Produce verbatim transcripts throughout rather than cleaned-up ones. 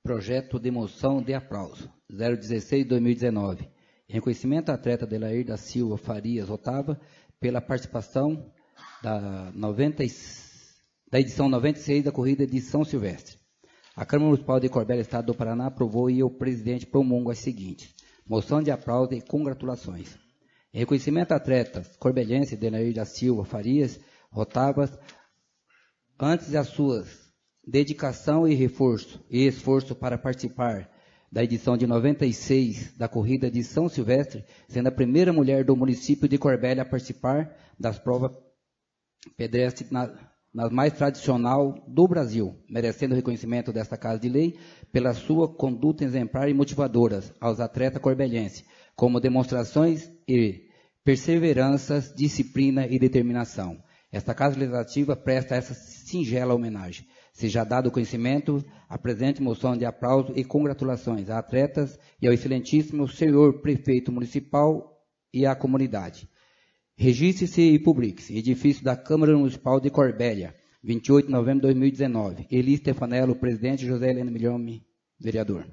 Projeto de moção de aplauso, zero dezesseis de dois mil e dezenove. Reconhecimento à atleta Adelair da Silva Farias Otava pela participação da, noventa, da edição noventa e seis da corrida de São Silvestre. A Câmara Municipal de Corbélia, Estado do Paraná, aprovou e o presidente promulga as seguintes. Moção de aplauso e congratulações. Em reconhecimento à atleta corbelhense Adelair da Silva Farias Otava, antes das suas dedicação e reforço e esforço para participar da edição de noventa e seis da corrida de São Silvestre, sendo a primeira mulher do município de Corbélia a participar das provas pedestres na, na mais tradicional do Brasil, merecendo o reconhecimento desta Casa de Lei pela sua conduta exemplar e motivadora aos atletas corbelhenses, como demonstrações e perseveranças, disciplina e determinação. Esta Casa Legislativa presta essa singela homenagem. Seja dado o conhecimento, a presente moção de aplauso e congratulações a atletas e ao excelentíssimo senhor prefeito municipal e à comunidade. Registre-se e publique-se. Edifício da Câmara Municipal de Corbélia, vinte e oito de novembro de dois mil e dezenove. Eli Stefanello, presidente. José Heleno Milhome, vereador.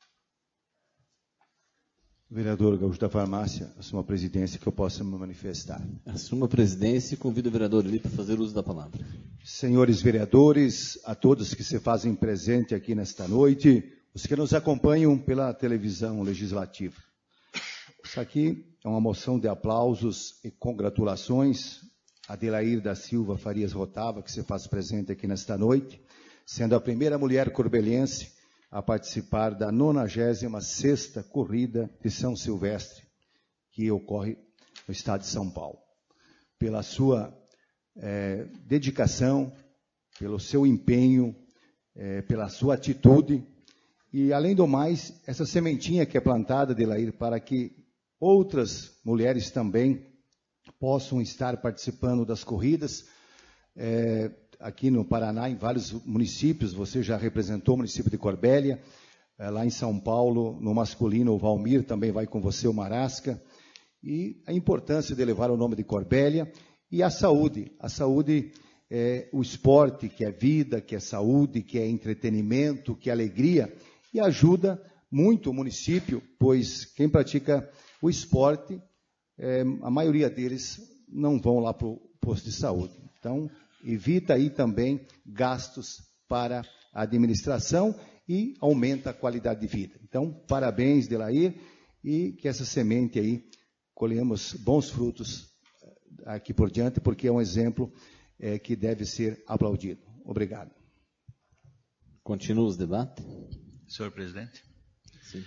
Vereador Gaúcho da Farmácia, assuma a presidência que eu possa me manifestar. Assuma a presidência e convido o vereador Eli para fazer uso da palavra. Senhores vereadores, a todos que se fazem presente aqui nesta noite, os que nos acompanham pela televisão legislativa. Isso aqui é uma moção de aplausos e congratulações a Adelair da Silva Farias Otava, que se faz presente aqui nesta noite, sendo a primeira mulher corbeliense a participar da nonagésima sexta corrida de São Silvestre, que ocorre no estado de São Paulo. Pela sua é, dedicação, pelo seu empenho, é, pela sua atitude, e além do mais, essa sementinha que é plantada, Adelair, para que outras mulheres também possam estar participando das corridas, é, aqui no Paraná, em vários municípios, você já representou o município de Corbélia, lá em São Paulo, no masculino, o Valmir, também vai com você, o Marasca, e a importância de levar o nome de Corbélia, e a saúde, a saúde é o esporte, que é vida, que é saúde, que é entretenimento, que é alegria, e ajuda muito o município, pois quem pratica o esporte, é, a maioria deles não vão lá para o posto de saúde. Então, evita aí também gastos para a administração e aumenta a qualidade de vida. Então, parabéns, Adelair, e que essa semente aí colhemos bons frutos aqui por diante, porque é um exemplo é, que deve ser aplaudido. Obrigado. Continua os debates. Senhor presidente. Sim.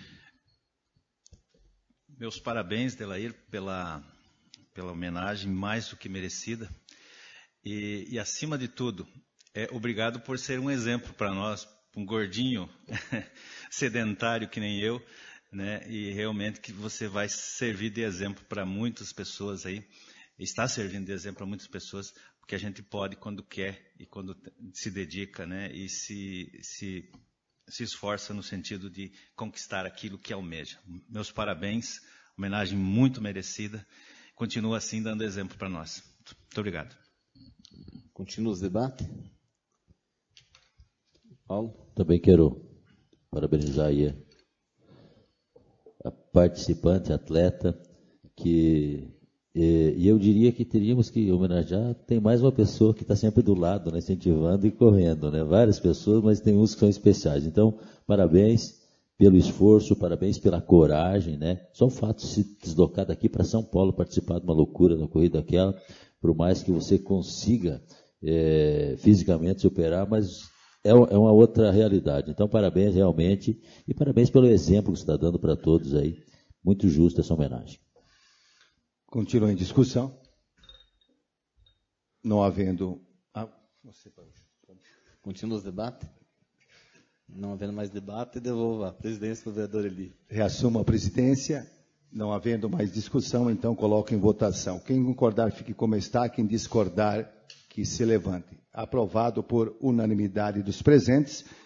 Meus parabéns, Adelair, pela, pela homenagem mais do que merecida. E, e, acima de tudo, é, obrigado por ser um exemplo para nós, um gordinho sedentário que nem eu, né? E realmente que você vai servir de exemplo para muitas pessoas aí, está servindo de exemplo para muitas pessoas, porque a gente pode quando quer e quando se dedica, né? E se, se, se esforça no sentido de conquistar aquilo que almeja. Meus parabéns, homenagem muito merecida, continua assim dando exemplo para nós. Muito obrigado. Continua os debates. Paulo? Também quero parabenizar aí a participante, a atleta, que, e, e eu diria que teríamos que homenagear, tem mais uma pessoa que está sempre do lado, né, incentivando e correndo, né, várias pessoas, mas tem uns que são especiais. Então, parabéns pelo esforço, parabéns pela coragem, né, só o fato de se deslocar daqui para São Paulo, participar de uma loucura da corrida daquela, por mais que você consiga É, fisicamente superar, mas é, é uma outra realidade. Então, parabéns realmente, e parabéns pelo exemplo que você está dando para todos aí. Muito justa essa homenagem. Continua em discussão. Não havendo... Ah, você pode... Continua os debates? Não havendo mais debate, devolvo a presidência do vereador Eli. Reassuma a presidência. Não havendo mais discussão, então coloco em votação. Quem concordar, fique como está. Quem discordar, que se levante. Aprovado por unanimidade dos presentes.